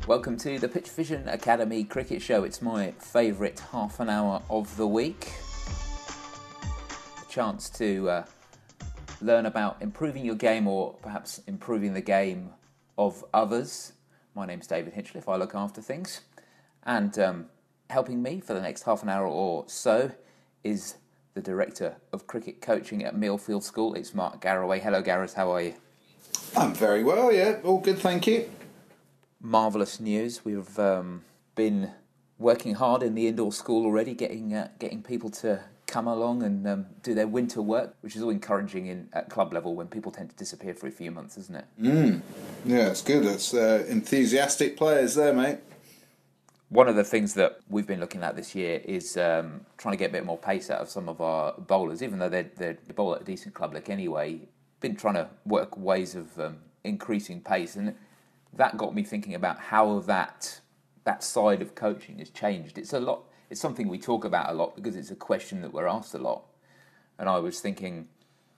Welcome to the Pitch Vision Academy Cricket Show. It's my favourite half an hour of the week. A chance to learn about improving your game or perhaps improving the game of others. My name's David Hinchliffe. I look after things. And helping me for the next half an hour or so is the Director of Cricket Coaching at Millfield School. It's Mark Garraway. Hello, Gareth. How are you? I'm very well, yeah. All good, thank you. Marvellous news. We've been working hard in the indoor school already, getting people to come along and do their winter work, which is all encouraging at club level when people tend to disappear for a few months, isn't it? Yeah, it's good. It's enthusiastic players there, mate. One of the things that we've been looking at this year is trying to get a bit more pace out of some of our bowlers, even though they bowl at a decent club league anyway. Been trying to work ways of increasing pace, and that got me thinking about how that side of coaching has changed. It's something we talk about a lot because it's a question that we're asked a lot. And I was thinking,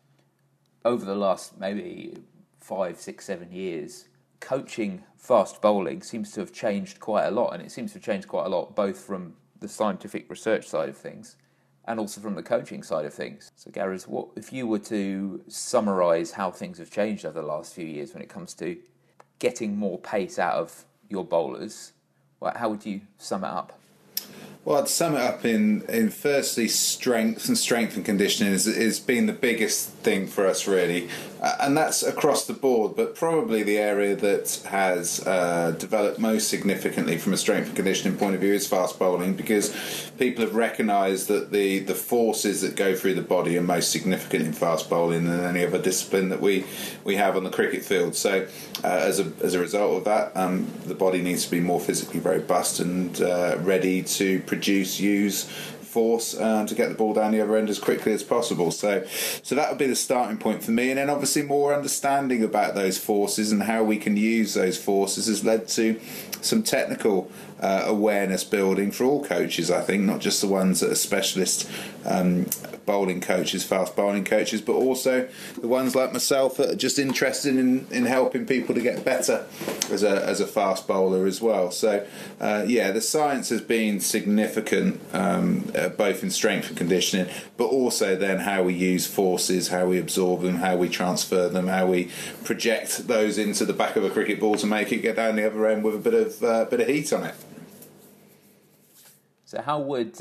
over the last maybe 5, 6, 7 years, coaching fast bowling seems to have changed quite a lot, and it seems to have changed quite a lot both from the scientific research side of things and also from the coaching side of things. So, Gareth, what if you were to summarise how things have changed over the last few years when it comes to getting more pace out of your bowlers, how would you sum it up? Well, I'd sum it up in firstly, strength and conditioning is been the biggest thing for us, really. And that's across the board, but probably the area that has developed most significantly from a strength and conditioning point of view is fast bowling, because people have recognised that the forces that go through the body are most significant in fast bowling than any other discipline that we have on the cricket field. So as a result of that, the body needs to be more physically robust and ready to use force to get the ball down the other end as quickly as possible. So that would be the starting point for me. And then obviously more understanding about those forces and how we can use those forces has led to some technical awareness building for all coaches, I think, not just the ones that are specialist bowling coaches, fast bowling coaches, but also the ones like myself that are just interested in helping people to get better as a fast bowler as well. So the science has been significant, both in strength and conditioning, but also then how we use forces, how we absorb them, how we transfer them, how we project those into the back of a cricket ball to make it get down the other end with a bit of heat on it. So how would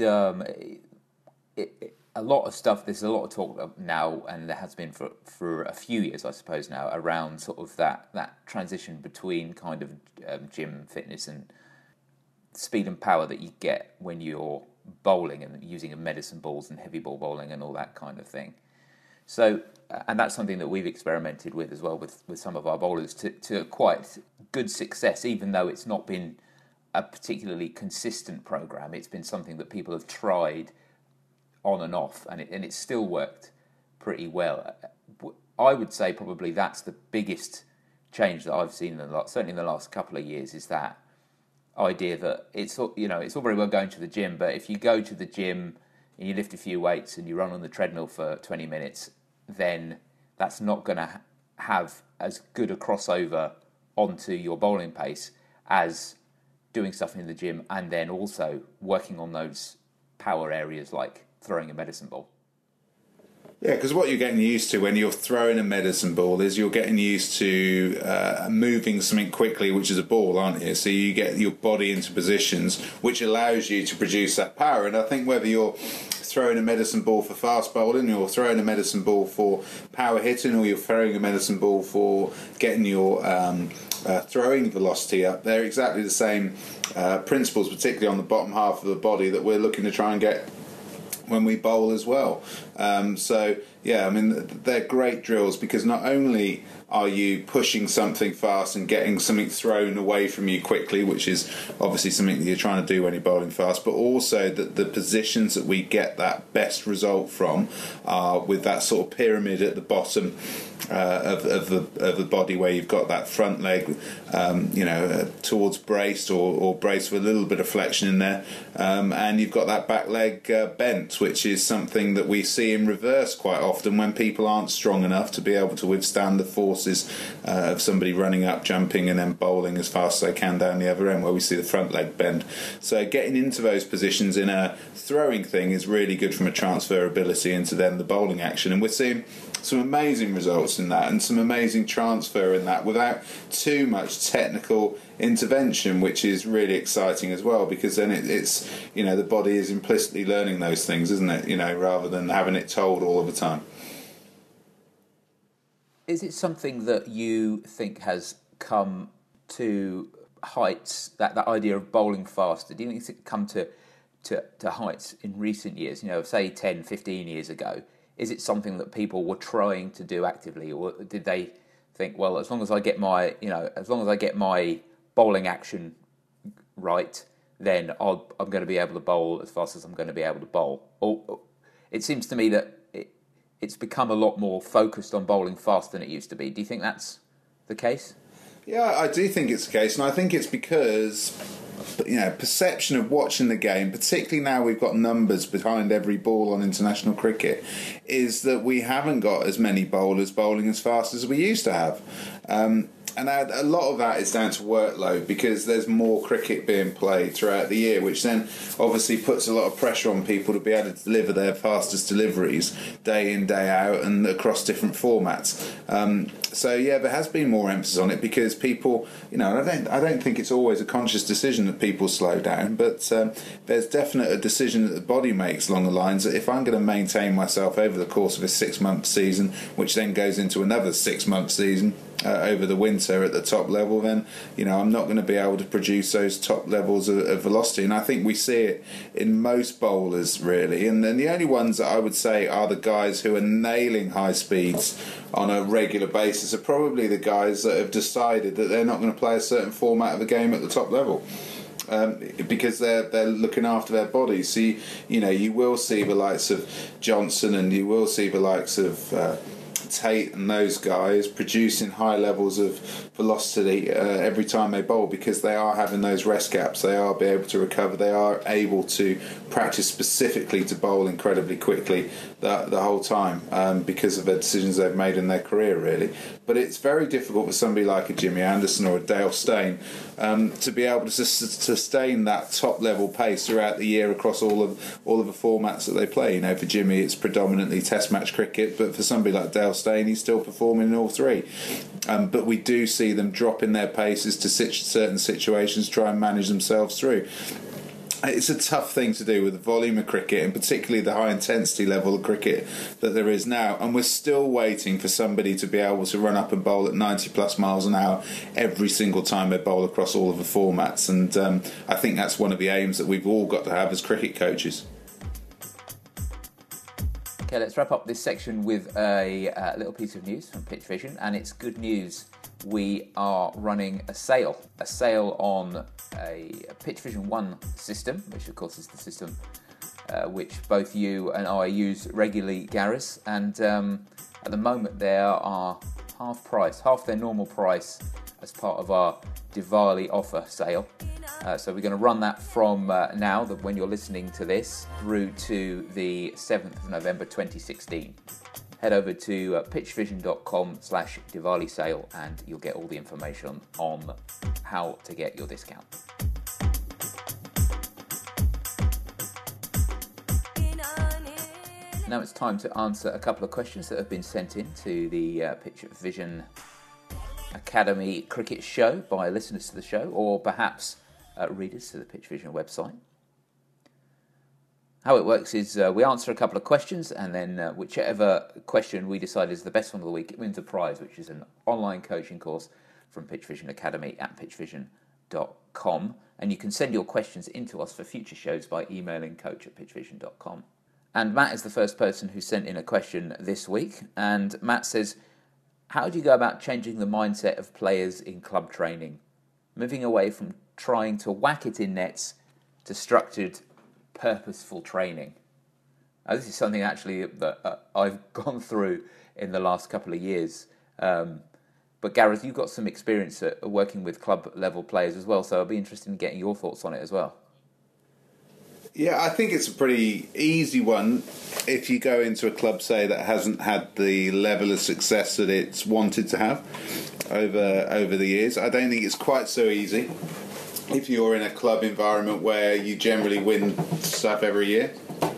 a lot of stuff, there's a lot of talk now, and there has been for a few years, I suppose now, around sort of that transition between kind of gym fitness and speed and power that you get when you're bowling and using medicine balls and heavy ball bowling and all that kind of thing. So, and that's something that we've experimented with as well with some of our bowlers to quite good success, even though it's not been a particularly consistent program. It's been something that people have tried on and off, and it's still worked pretty well. I would say probably that's the biggest change that I've seen certainly in the last couple of years, is that idea that it's all very well going to the gym, but if you go to the gym and you lift a few weights and you run on the treadmill for 20 minutes, then that's not going to have as good a crossover onto your bowling pace as doing stuff in the gym and then also working on those power areas like throwing a medicine ball. Yeah, because what you're getting used to when you're throwing a medicine ball is you're getting used to moving something quickly, which is a ball, aren't you? So you get your body into positions which allows you to produce that power. And I think whether you're throwing a medicine ball for fast bowling, or throwing a medicine ball for power hitting, or you're throwing a medicine ball for getting your throwing velocity up, they're exactly the same principles, particularly on the bottom half of the body, that we're looking to try and get when we bowl as well. They're great drills, because not only are you pushing something fast and getting something thrown away from you quickly, which is obviously something that you're trying to do when you're bowling fast, but also that the positions that we get that best result from are with that sort of pyramid at the bottom of the body, where you've got that front leg, towards braced or braced with a little bit of flexion in there, and you've got that back leg bent, which is something that we see in reverse quite often when people aren't strong enough to be able to withstand the forces of somebody running up, jumping, and then bowling as fast as they can down the other end, where we see the front leg bend. So getting into those positions in a throwing thing is really good from a transferability into then the bowling action, and we're seeing some amazing results in that and some amazing transfer in that without too much technical intervention, which is really exciting as well, because then it's the body is implicitly learning those things, isn't it, rather than having it told all of the time. Is it something that you think has come to heights, that idea of bowling faster? Do you think it's come to heights in recent years, say 10, 15 years ago? Is it something that people were trying to do actively, or did they think, well, as long as I get my bowling action right, then I'm going to be able to bowl as fast as I'm going to be able to bowl? Or it seems to me that it's become a lot more focused on bowling fast than it used to be. Do you think that's the case? Yeah, I do think it's the case, and I think it's because perception of watching the game, particularly now we've got numbers behind every ball on international cricket, is that we haven't got as many bowlers bowling as fast as we used to have. And a lot of that is down to workload, because there's more cricket being played throughout the year, which then obviously puts a lot of pressure on people to be able to deliver their fastest deliveries day in, day out, and across different formats. There has been more emphasis on it, because people, I don't think it's always a conscious decision that people slow down, but there's definitely a decision that the body makes along the lines that if I'm going to maintain myself over the course of a 6-month season, which then goes into another 6-month season, over the winter at the top level, then I'm not going to be able to produce those top levels of velocity. And I think we see it in most bowlers, really. And then the only ones that I would say are the guys who are nailing high speeds on a regular basis are probably the guys that have decided that they're not going to play a certain format of the game at the top level. Because they're looking after their bodies. So you will see the likes of Johnson, and you will see the likes of Tate and those guys producing high levels of velocity every time they bowl, because they are having those rest gaps, they are able to recover, they are able to practice specifically to bowl incredibly quickly the whole time, because of the decisions they've made in their career, really. But it's very difficult for somebody like a Jimmy Anderson or a Dale Steyn to be able to sustain that top level pace throughout the year across all of the formats that they play. For Jimmy it's predominantly Test match cricket, but for somebody like Dale Steyn, he's still performing in all three. But we do see them dropping their paces to certain situations, try and manage themselves through. It's a tough thing to do with the volume of cricket, and particularly the high intensity level of cricket that there is now, and we're still waiting for somebody to be able to run up and bowl at 90 plus miles an hour every single time they bowl across all of the formats. And I think that's one of the aims that we've all got to have as cricket coaches. Okay, let's wrap up this section with a little piece of news from Pitch Vision, and it's good news. We are running a sale on a Pitch Vision 1 system, which of course is the system which both you and I use regularly, Gareth. And at the moment they are half their normal price as part of our Diwali offer sale. So we're going to run that from now, when you're listening to this, through to the 7th of November 2016. Head over to pitchvision.com/Diwali sale and you'll get all the information on how to get your discount. Now it's time to answer a couple of questions that have been sent in to the Pitch Vision Academy Cricket Show by listeners to the show, or perhaps readers to the Pitch Vision website. How it works is we answer a couple of questions, and then whichever question we decide is the best one of the week, it wins a prize, which is an online coaching course from Pitch Vision Academy at pitchvision.com. And you can send your questions in to us for future shows by emailing coach@pitchvision.com. And Matt is the first person who sent in a question this week. And Matt says, how do you go about changing the mindset of players in club training, moving away from trying to whack it in nets to structured, purposeful training? This is something actually that I've gone through in the last couple of years. But Gareth, you've got some experience at working with club level players as well, so I'd be interested in getting your thoughts on it as well. Yeah, I think it's a pretty easy one if you go into a club, say, that hasn't had the level of success that it's wanted to have over the years. I don't think it's quite so easy if you're in a club environment where you generally win stuff every year.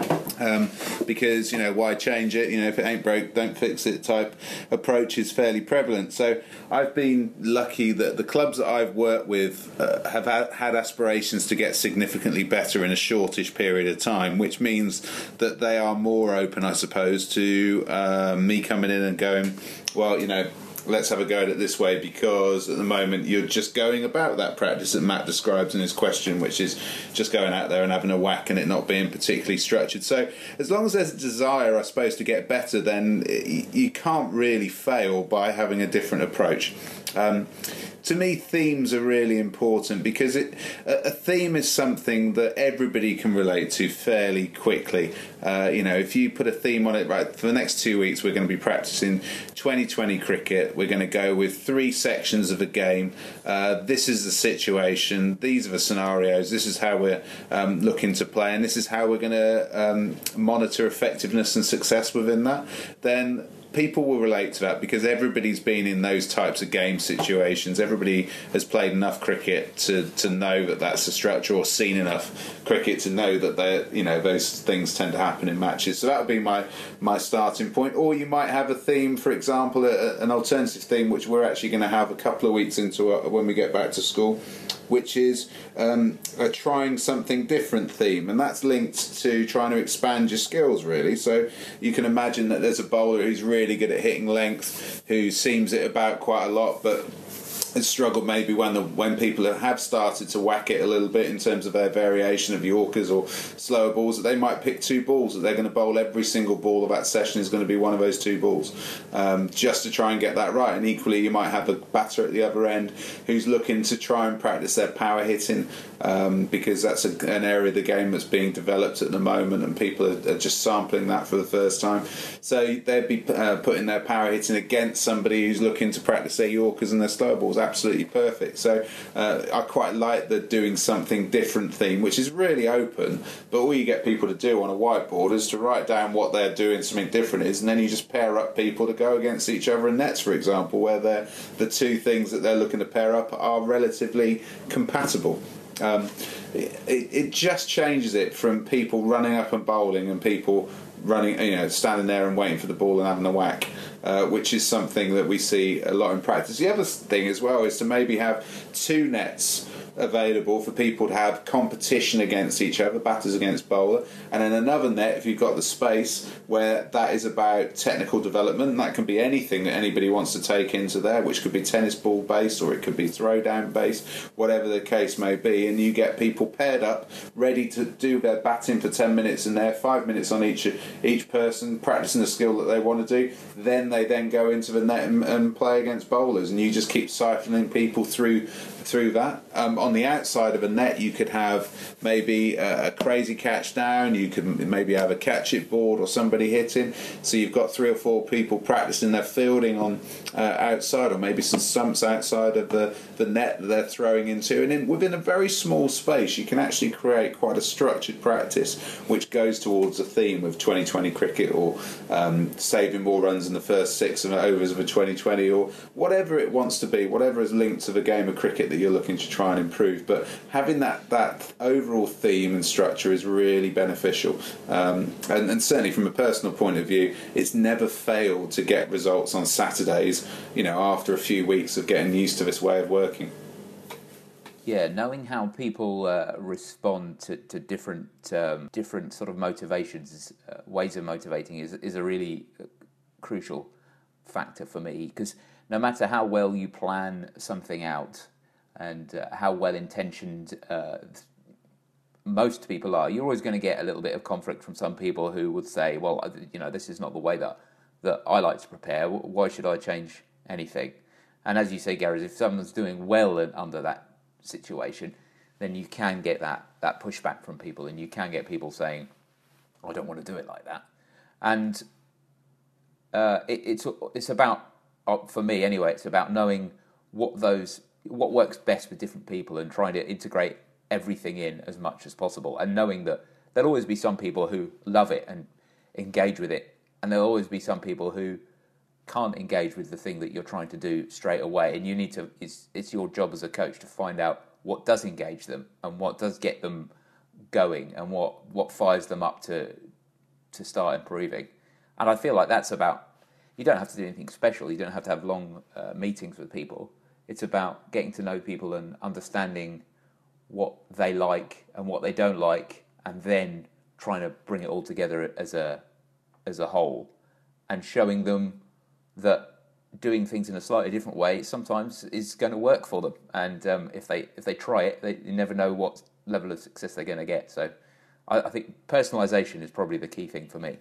Because, why change it? If it ain't broke, don't fix it type approach is fairly prevalent. So I've been lucky that the clubs that I've worked with have had aspirations to get significantly better in a shortish period of time, which means that they are more open, I suppose, to me coming in and going, well, let's have a go at it this way, because at the moment you're just going about that practice that Matt describes in his question, which is just going out there and having a whack and it not being particularly structured. So as long as there's a desire, I suppose, to get better, then you can't really fail by having a different approach. To me, themes are really important because a theme is something that everybody can relate to fairly quickly. If you put a theme on it, right, for the next 2 weeks we're going to be practicing 2020 cricket. We're going to go with 3 sections of a game. This is the situation. These are the scenarios. This is how we're looking to play, and this is how we're going to monitor effectiveness and success within that. Then people will relate to that because everybody's been in those types of game situations. Everybody has played enough cricket to know that that's the structure, or seen enough cricket to know that those things tend to happen in matches. So that would be my starting point. Or you might have a theme, for example, an alternative theme, which we're actually going to have a couple of weeks into when we get back to school, which is a trying something different theme, and that's linked to trying to expand your skills, really. So you can imagine that there's a bowler who's really good at hitting length, who seams it about quite a lot, but has struggled maybe when people have started to whack it a little bit in terms of their variation of Yorkers or slower balls, that they might pick 2 balls, that they're going to bowl every single ball of that session is going to be one of those 2 balls, just to try and get that right. And equally, you might have a batter at the other end who's looking to try and practice their power hitting, because that's an area of the game that's being developed at the moment, and people are just sampling that for the first time. So they'd be putting their power hitting against somebody who's looking to practice their Yorkers and their slower balls. Absolutely perfect. So I quite like the doing something different theme, which is really open, but all you get people to do on a whiteboard is to write down what they're doing something different is, and then you just pair up people to go against each other in nets, for example, where the 2 things that they're looking to pair up are relatively compatible. It just changes it from people running up and bowling and people running, standing there and waiting for the ball and having a whack, which is something that we see a lot in practice. The other thing as well is to maybe have 2 nets available for people to have competition against each other, batters against bowler, and then another net if you've got the space where that is about technical development, and that can be anything that anybody wants to take into there, which could be tennis ball based or it could be throwdown based, whatever the case may be, and you get people paired up ready to do their batting for 10 minutes in there, 5 minutes on each person, practicing the skill that they want to do. Then they go into the net and play against bowlers, and you just keep siphoning people through that. On the outside of a net, you could have maybe a crazy catch down, you could maybe have a catch it board or somebody hitting, so you've got 3 or 4 people practicing their fielding on outside, or maybe some stumps outside of the net that they're throwing into, and within a very small space you can actually create quite a structured practice which goes towards a theme of 2020 cricket, or saving more runs in the first 6 overs of a 2020, or whatever it wants to be, whatever is linked to the game of cricket that you're looking to try and improve. But having that overall theme and structure is really beneficial, and certainly from a personal point of view, it's never failed to get results on Saturdays, after a few weeks of getting used to this way of working. Yeah, knowing how people respond to different sort of motivations, ways of motivating is a really crucial factor for me, because no matter how well you plan something out and how well intentioned most people are, you're always going to get a little bit of conflict from some people who would say, well, this is not the way that I like to prepare. Why should I change anything? And as you say, Gary, if someone's doing well under that situation, then you can get that pushback from people, and you can get people saying, I don't want to do it like that. And it's about for me anyway, it's about knowing what works best with different people and trying to integrate everything in as much as possible, and knowing that there'll always be some people who love it and engage with it, and there'll always be some people who can't engage with the thing that you're trying to do straight away, and you need to. It's your job as a coach to find out what does engage them and what does get them going and what fires them up to start improving. And I feel like that's about. You don't have to do anything special. You don't have to have long meetings with people. It's about getting to know people and understanding what they like and what they don't like, and then trying to bring it all together as a whole, and showing them that doing things in a slightly different way sometimes is going to work for them. And if they try it, you never know what level of success they're going to get. So I think personalisation is probably the key thing for me.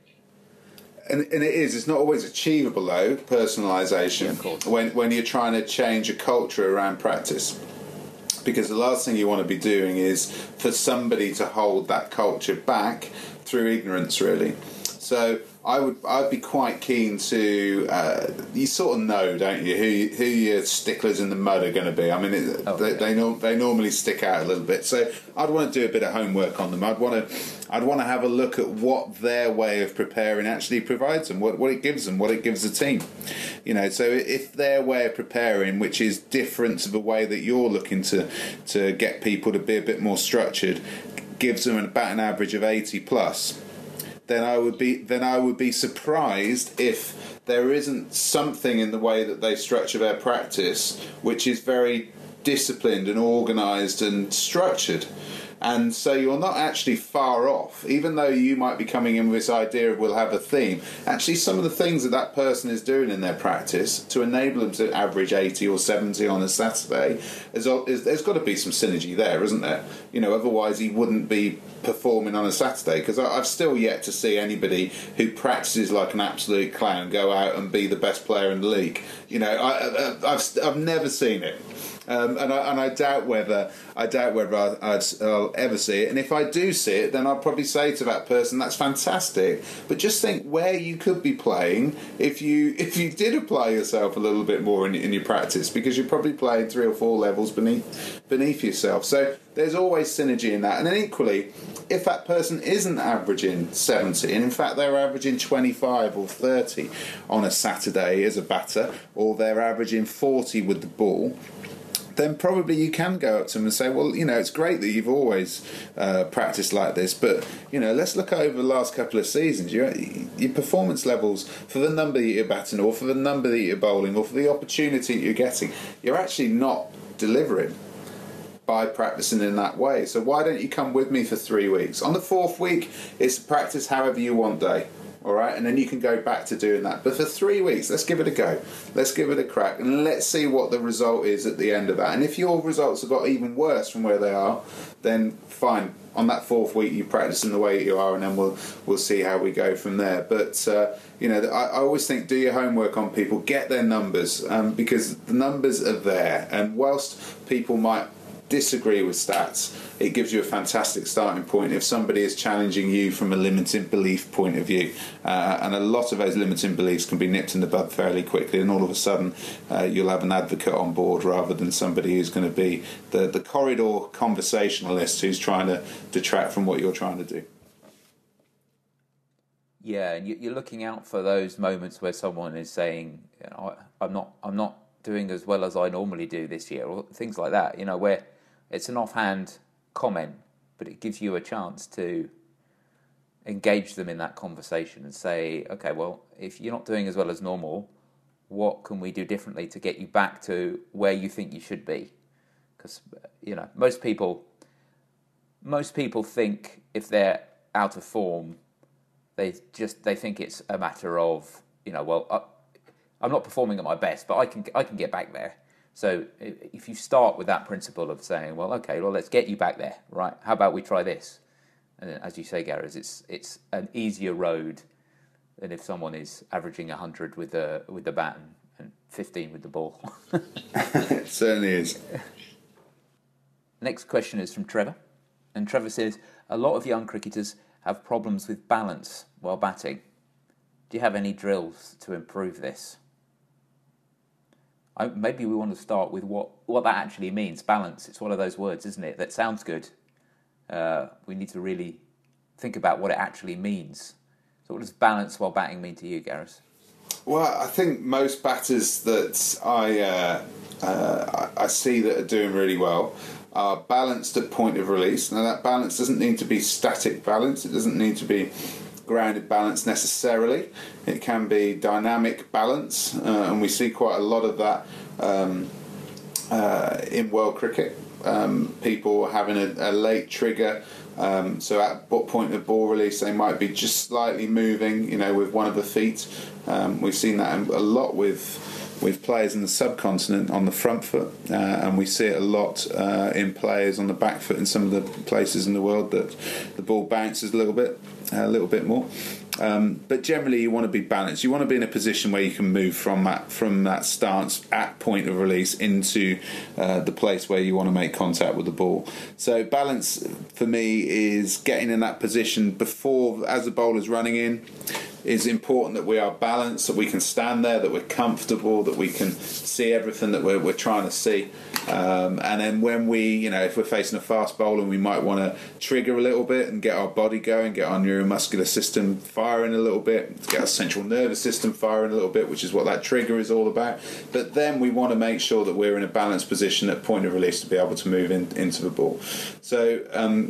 And it is. It's not always achievable, though, personalisation, yeah, of course. when you're trying to change a culture around practice. Because the last thing you want to be doing is for somebody to hold that culture back through ignorance, really. So I'd be quite keen to. You sort of know, don't you, who your sticklers in the mud are going to be. I mean, they normally stick out a little bit. So I'd want to do a bit of homework on them. I'd want to have a look at what their way of preparing actually provides them, what it gives them, what it gives the team. You know, so if their way of preparing, which is different to the way that you're looking to get people to be a bit more structured, gives them about an average of 80 plus. Then I would be surprised if there isn't something in the way that they structure their practice which is very disciplined and organised and structured. And so you're not actually far off, even though you might be coming in with this idea of we'll have a theme. Actually, some of the things that person is doing in their practice to enable them to average 80 or 70 on a Saturday, there's got to be some synergy there, isn't there? You know, otherwise he wouldn't be performing on a Saturday, because I've still yet to see anybody who practices like an absolute clown go out and be the best player in the league. You know, I've never seen it. And I doubt whether I'll ever see it. And if I do see it, then I'll probably say to that person, "That's fantastic." But just think where you could be playing if you did apply yourself a little bit more in your practice, because you're probably playing 3 or 4 levels beneath yourself. So there's always synergy in that. And then equally, if that person isn't averaging 70, and in fact they're averaging 25 or 30 on a Saturday as a batter, or they're averaging 40 with the ball, then probably you can go up to them and say, well, you know, it's great that you've always practiced like this, but, you know, let's look over the last couple of seasons. Your performance levels for the number that you're batting, or for the number that you're bowling, or for the opportunity that you're getting, you're actually not delivering by practicing in that way. So why don't you come with me for 3 weeks? On the 4th week, it's practice however you want day. All right, and then you can go back to doing that. But for 3 weeks, let's give it a go. Let's give it a crack, and let's see what the result is at the end of that. And if your results have got even worse from where they are, then fine. On that 4th week, you practice in the way you are, and then we'll see how we go from there. But you know, I always think, do your homework on people, get their numbers, because the numbers are there. And whilst people might disagree with stats, it gives you a fantastic starting point if somebody is challenging you from a limiting belief point of view, and a lot of those limiting beliefs can be nipped in the bud fairly quickly, and all of a sudden you'll have an advocate on board rather than somebody who's going to be the corridor conversationalist who's trying to detract from what you're trying to do. Yeah, and you're looking out for those moments where someone is saying, you know, I'm not doing as well as I normally do this year, or things like that, you know, where it's an offhand comment, but it gives you a chance to engage them in that conversation and say, okay, well, if you're not doing as well as normal, what can we do differently to get you back to where you think you should be? Because, you know, most people think if they're out of form, they think it's a matter of, you know, well, I'm not performing at my best, but I can get back there. So if you start with that principle of saying, well, okay, well, let's get you back there, right? How about we try this? And as you say, Gareth, it's an easier road than if someone is averaging 100 with the bat and 15 with the ball. It certainly is. Next question is from Trevor. And Trevor says, a lot of young cricketers have problems with balance while batting. Do you have any drills to improve this? maybe we want to start with what that actually means. Balance. It's one of those words, isn't it? That sounds good. We need to really think about what it actually means. So what does balance while batting mean to you, Gareth? Well, I think most batters that I see that are doing really well are balanced at point of release. Now, that balance doesn't need to be static balance. It doesn't need to be grounded balance necessarily. It can be dynamic balance, and we see quite a lot of that in world cricket. People having a late trigger, so at point of ball release they might be just slightly moving, with one of the feet. We've seen that a lot with players in the subcontinent on the front foot, and we see it a lot in players on the back foot in some of the places in the world that the ball bounces a little bit more. But generally, you want to be balanced. You want to be in a position where you can move from that stance at point of release into the place where you want to make contact with the ball. So balance for me is getting in that position before, as the bowler's running in. It's important that we are balanced, that we can stand there, that we're comfortable, that we can see everything that we're trying to see. And then when if we're facing a fast bowler, we might want to trigger a little bit and get our body going, get our neuromuscular system firing a little bit, get our central nervous system firing a little bit, which is what that trigger is all about. But then we want to make sure that we're in a balanced position at point of release to be able to move into the ball. So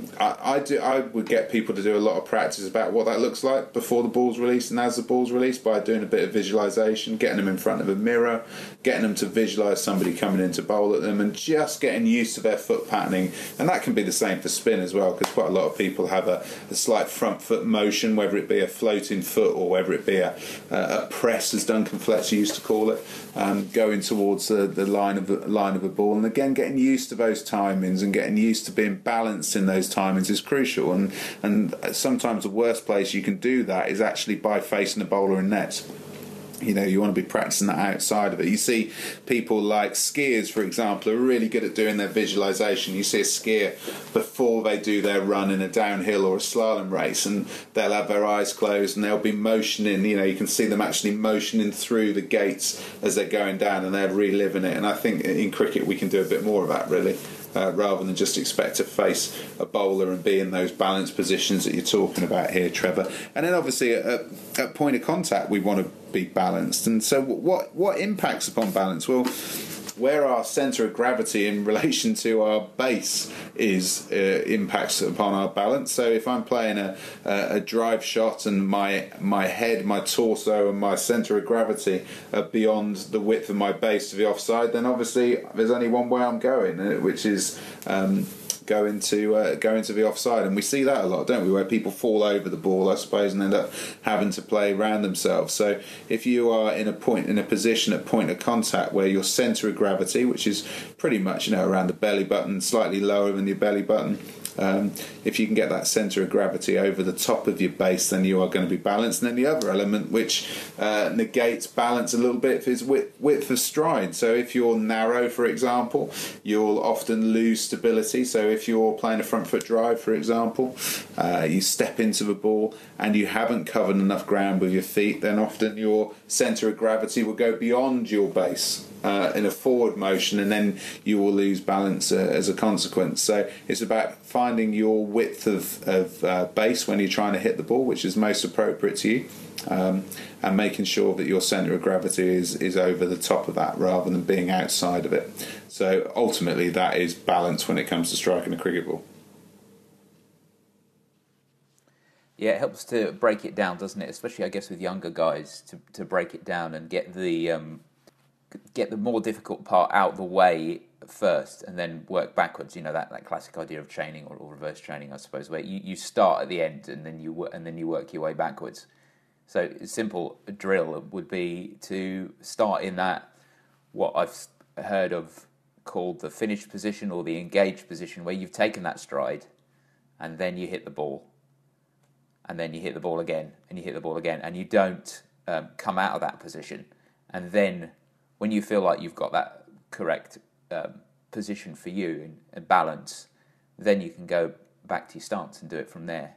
I would get people to do a lot of practice about what that looks like before the ball's released and as the ball's released, by doing a bit of visualisation, getting them in front of a mirror, getting them to visualise somebody coming in to bowl at them, and just getting used to their foot patterning. And that can be the same for spin as well, because quite a lot of people have a slight front foot motion, whether it be a floating foot or whether it be a press, as Duncan Fletcher used to call it, going towards the line of a ball. And again, getting used to those timings and getting used to being balanced in those timings is crucial. And sometimes the worst place you can do that is actually by facing a bowler in nets. You want to be practicing that outside of it. You see people like skiers, for example, are really good at doing their visualisation. You see a skier before they do their run in a downhill or a slalom race, and they'll have their eyes closed and they'll be motioning. You can see them actually motioning through the gates as they're going down, and they're reliving it. And I think in cricket we can do a bit more of that, really. Rather than just expect to face a bowler and be in those balanced positions that you're talking about here, Trevor. And then obviously at point of contact we want to be balanced. And so what impacts upon balance? Well, where our centre of gravity in relation to our base is impacts upon our balance. So if I'm playing a drive shot and my head, my torso and my centre of gravity are beyond the width of my base to the offside, then obviously there's only one way I'm going, which is go into the offside. And we see that a lot, don't we, where people fall over the ball, I suppose, and end up having to play around themselves. So if you are in a position at point of contact where your centre of gravity, which is pretty much around the belly button, slightly lower than your belly button, if you can get that centre of gravity over the top of your base, then you are going to be balanced. And then the other element which negates balance a little bit is width of stride. So if you're narrow, for example, you'll often lose stability. So if you're playing a front foot drive, for example, you step into the ball and you haven't covered enough ground with your feet, then often your centre of gravity will go beyond your base in a forward motion, and then you will lose balance as a consequence. So it's about finding your width of base when you're trying to hit the ball, which is most appropriate to you, and making sure that your centre of gravity is over the top of that rather than being outside of it. So ultimately that is balance when it comes to striking a cricket ball. Yeah, it helps to break it down, doesn't it? Especially, I guess, with younger guys, to break it down and get the more difficult part out the way first and then work backwards. That classic idea of training or reverse training, I suppose, where you start at the end and then you work your way backwards. So a simple drill would be to start in that, what I've heard of called the finished position or the engaged position, where you've taken that stride and then you hit the ball, and then you hit the ball again and you hit the ball again, and you don't come out of that position. And then when you feel like you've got that correct position for you and balance, then you can go back to your stance and do it from there.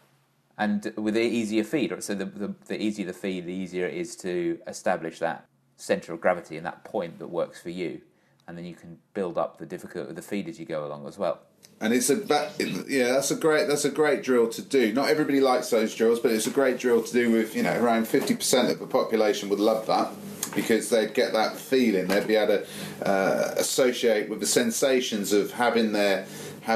And with the easier feed, so the easier the feed, the easier it is to establish that centre of gravity and that point that works for you, and then you can build up the feed as you go along as well. And that's a great drill to do. Not everybody likes those drills, but it's a great drill to do with, around 50% of the population would love that, because they'd get that feeling. They'd be able to associate with the sensations of having their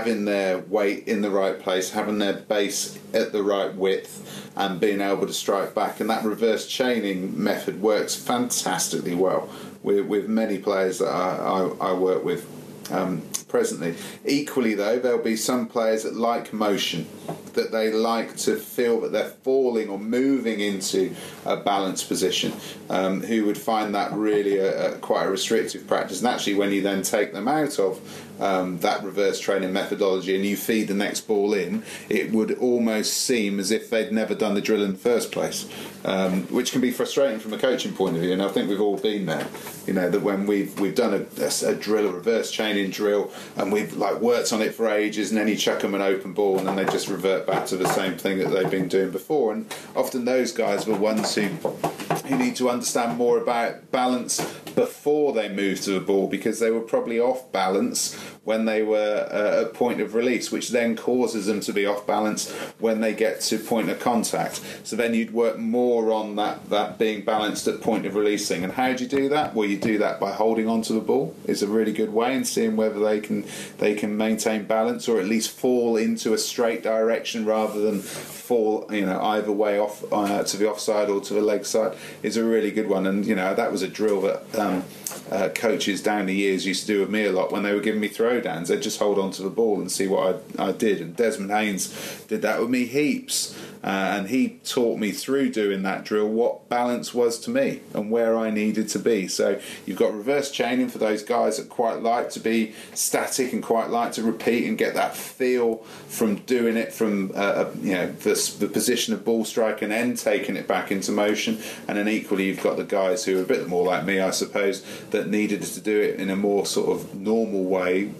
weight in the right place, having their base at the right width, and being able to strike back. And that reverse chaining method works fantastically well with many players that I work with presently. Equally, though, there'll be some players that like motion, that they like to feel that they're falling or moving into a balanced position, who would find that really quite a restrictive practice. And actually, when you then take them out of that reverse training methodology and you feed the next ball in, it would almost seem as if they'd never done the drill in the first place, which can be frustrating from a coaching point of view. And I think we've all been there, that when we've done a drill, a reverse chaining drill, and we've worked on it for ages, and then you chuck them an open ball and then they just revert back to the same thing that they've been doing before. And often those guys were ones who need to understand more about balance before they move to the ball, because they were probably off balance when they were at point of release, which then causes them to be off balance when they get to point of contact. So then you'd work more on that being balanced at point of releasing. And how do you do that? Well, you do that by holding onto the ball is a really good way, and seeing whether they can maintain balance, or at least fall into a straight direction rather than fall either way off to the offside or to the leg side, is a really good one. And that was a drill that coaches down the years used to do with me a lot when they were giving me throwdowns. They'd just hold on to the ball and see what I did. And Desmond Haynes did that with me heaps. And he taught me through doing that drill what balance was to me and where I needed to be. So you've got reverse chaining for those guys that quite like to be static and quite like to repeat and get that feel from doing it from the position of ball strike and then taking it back into motion. And then equally you've got the guys who are a bit more like me, I suppose, that needed to do it in a more sort of normal way,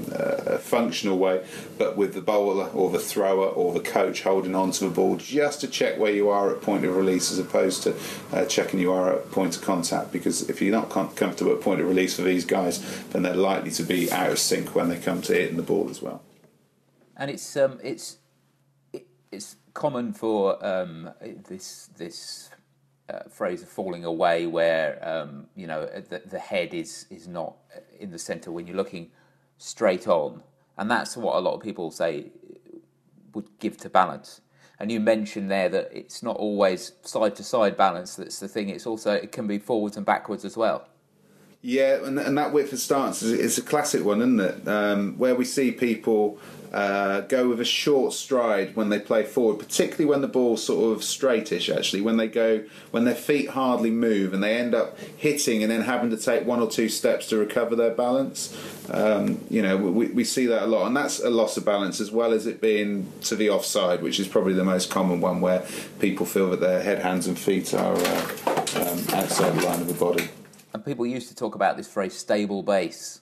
a functional way, but with the bowler or the thrower or the coach holding on to the ball just to check where you are at point of release, as opposed to checking you are at point of contact. Because if you're not comfortable at point of release for these guys, then they're likely to be out of sync when they come to hitting the ball as well. And it's common for this phrase of falling away, where the head is not in the centre when you're looking straight on, and that's what a lot of people say would give to balance. And you mentioned there that it's not always side-to-side balance that's the thing. It can be forwards and backwards as well. Yeah, and that width of stance is a classic one, isn't it? Where we see people go with a short stride when they play forward, particularly when the ball's sort of straightish, actually, when their feet hardly move and they end up hitting and then having to take one or two steps to recover their balance. We see that a lot, and that's a loss of balance, as well as it being to the offside, which is probably the most common one, where people feel that their head, hands and feet are outside the line of the body. And people used to talk about this phrase stable base.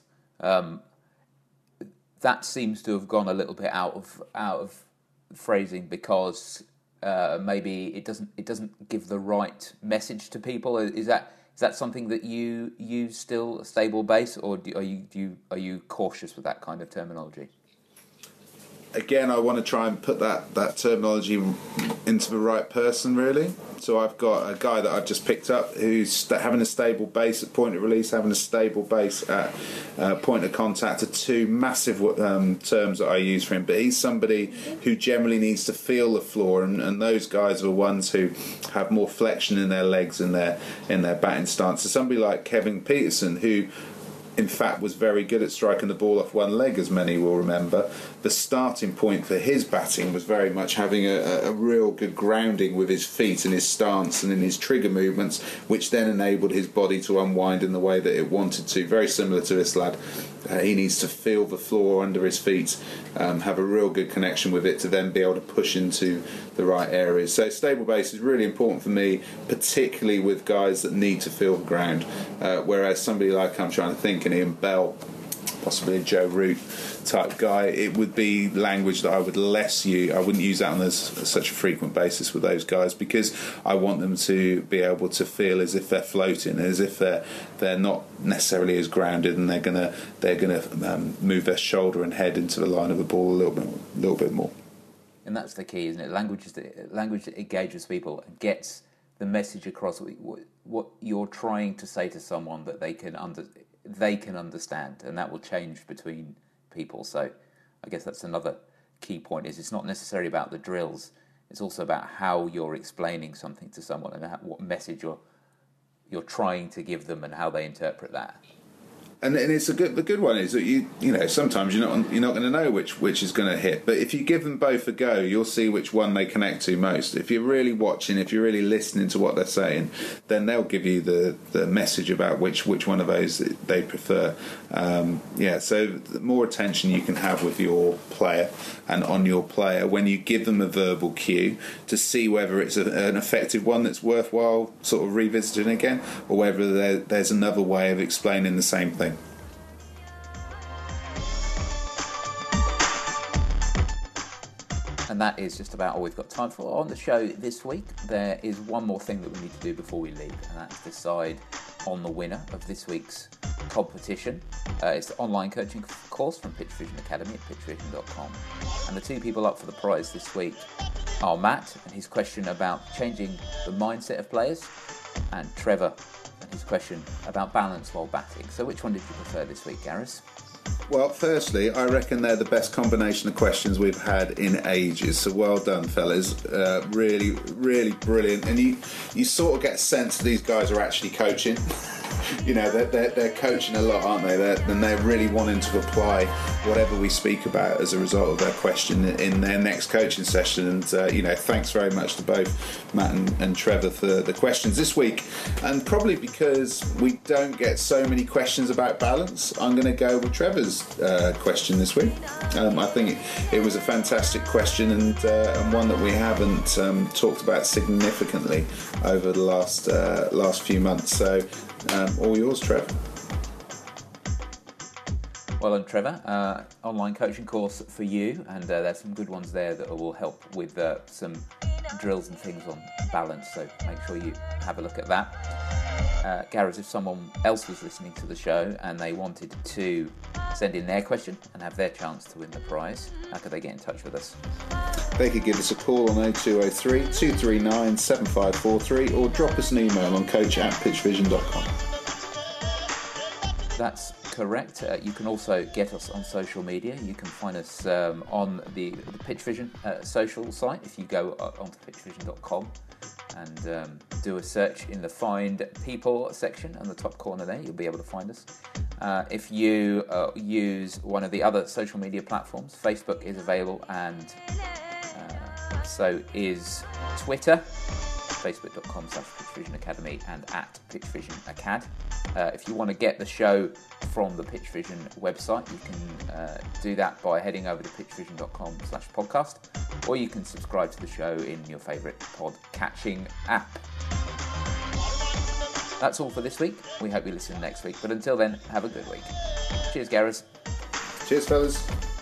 That seems to have gone a little bit out of phrasing, because maybe it doesn't give the right message to people. Is that something that you use still, a stable base, or are you cautious with that kind of terminology? Again, I want to try and put that terminology into the right person, really. So I've got a guy that I've just picked up who's having a stable base at point of release, having a stable base at point of contact, are two massive terms that I use for him. But he's somebody who generally needs to feel the floor, and those guys are the ones who have more flexion in their legs and in their batting stance. So somebody like Kevin Peterson, who in fact was very good at striking the ball off one leg, as many will remember. The starting point for his batting was very much having a real good grounding with his feet and his stance and in his trigger movements, which then enabled his body to unwind in the way that it wanted to. Very similar to this lad. He needs to feel the floor under his feet, have a real good connection with it to then be able to push into the right areas. So stable base is really important for me, particularly with guys that need to feel the ground. Whereas somebody like, I'm trying to think, Ian Bell, possibly a Joe Root type guy, it would be language that I would less use. I wouldn't use that on such a frequent basis with those guys, because I want them to be able to feel as if they're floating, as if they're not necessarily as grounded, and they're gonna move their shoulder and head into the line of the ball a little bit more. And that's the key, isn't it? Language that engages people and gets the message across, what you're trying to say to someone that they can understand, and that will change between people. So I guess that's another key point, is it's not necessarily about the drills, it's also about how you're explaining something to someone and what message you're trying to give them and how they interpret that. And it's the good one is that you know sometimes you're not going to know which is going to hit, but if you give them both a go, you'll see which one they connect to most. If you're really watching, if you're really listening to what they're saying, then they'll give you the message about which one of those they prefer. So the more attention you can have with your player and on your player when you give them a verbal cue to see whether it's an effective one that's worthwhile sort of revisiting again, or whether there's another way of explaining the same thing. And that is just about all we've got time for on the show this week. There is one more thing that we need to do before we leave, and that's decide on the winner of this week's competition. It's the online coaching course from Pitch Vision Academy at pitchvision.com. And the two people up for the prize this week are Matt and his question about changing the mindset of players, and Trevor and his question about balance while batting. So which one did you prefer this week, Gareth? Well, firstly, I reckon they're the best combination of questions we've had in ages. So well done, fellas. Really, really brilliant. And you sort of get a sense that these guys are actually coaching. You know, they're coaching a lot, aren't they? And they're really wanting to apply whatever we speak about as a result of their question in their next coaching session. And, thanks very much to both Matt and Trevor for the questions this week. And probably because we don't get so many questions about balance, I'm going to go with Trevor's question this week. I think it was a fantastic question and one that we haven't talked about significantly over the last few months. So all yours, Trevor. Well done, Trevor. Online coaching course for you, and there's some good ones there that will help with some drills and things on balance, so make sure you have a look at that. Gareth, if someone else was listening to the show and they wanted to send in their question and have their chance to win the prize, how could they get in touch with us? They could give us a call on 0203 239 7543 or drop us an email on coach@pitchvision.com. That's correct. You can also get us on social media. You can find us on the Pitch Vision social site if you go onto pitchvision.com and do a search in the Find People section on the top corner there. You'll be able to find us. If you use one of the other social media platforms, Facebook is available, and so is Twitter, facebook.com/Pitch Vision Academy and @PitchVisionAcad. If you want to get the show from the Pitch Vision website, you can do that by heading over to pitchvision.com/podcast, or you can subscribe to the show in your favourite pod-catching app. That's all for this week. We hope you listen next week, but until then, have a good week. Cheers, Gareth. Cheers, fellas.